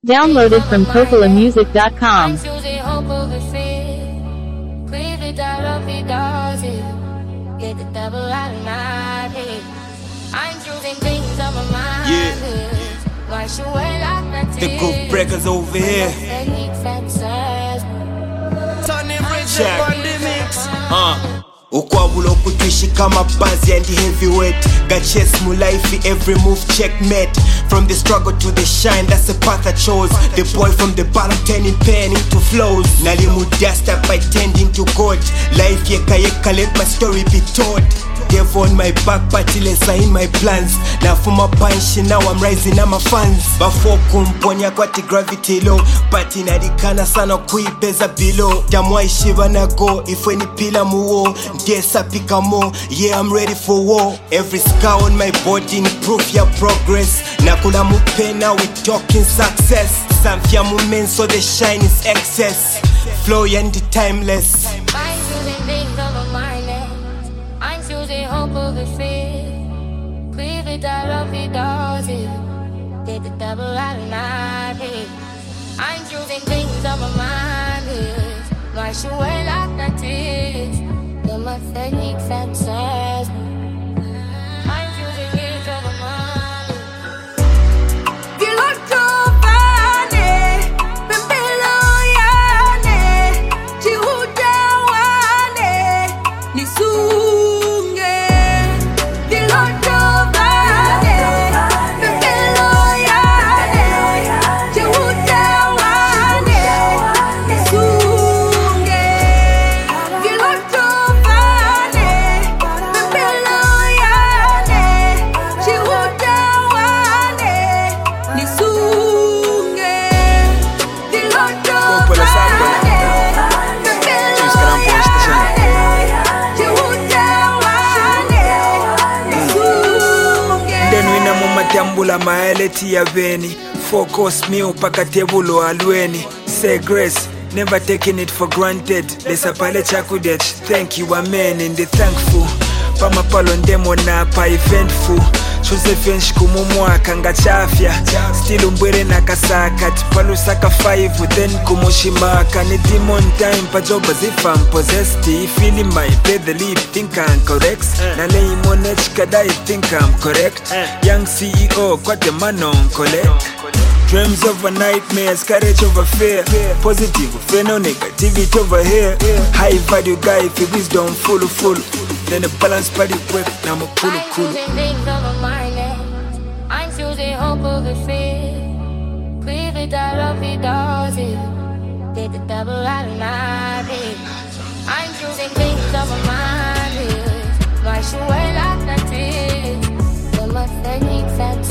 Downloaded from CoppolaMusic.com. Yeah. The Groove Breakers over here. Check. Ukwabula okutwishi kama buzzy and heavyweight. Got chase mu life, every move checkmate. From the struggle to the shine, that's the path I chose. The boy from the bottom turning pain into flows. Nalimu dust up by tending to God. Life yeka let my story be told. Dev on my back, but I in my plans. Now for my punch, now I'm rising, I'm a fans. Before kumponya kwati gravity low. But in adikana sana kuipeza below. Jamwa ishiva na go, if any pila muo. Desa pika mo, yeah I'm ready for war. Every scar on my body, proof your progress. Nakula mupena, we talking success. Samfia mumen, so the shine is excess. Flow and the timeless. Hope of the fear, cleave it out of the doors, get the double out of my head. I'm choosing things on my mind, why should I like that is? You're my technique fantasize. I'm choosing things on my mind. You look too funny, but below yane, chihuja wane, nisu. Tambula maeleti ya veni. Focus meal paka tebulo alweni. Say grace, never taking it for granted. Lesa pale chakudech, thank you amen. And the thankful Pama palo ndemo na pa eventful. Josephine shikumumwa kanga chafya. Still umbwere na kasaka. Tipalu saka 5 then kumushimaka. Ni demon time pa joba zifa possessed. Feeling my play the lead, think I'm correct. Na lei monech kada think I'm correct. Young CEO kwa the man on collect. Dreams over nightmares, courage over fear. Positive, fear no negativity over here. High value guy, for wisdom full. Then the balance body work, now I'm a cool. I'm choosing things over my name. I'm choosing hope over fear. Cleave it out of the doors, get the double out of my head. I'm choosing things over my head. Why should I like that is? You're my technique fantasize.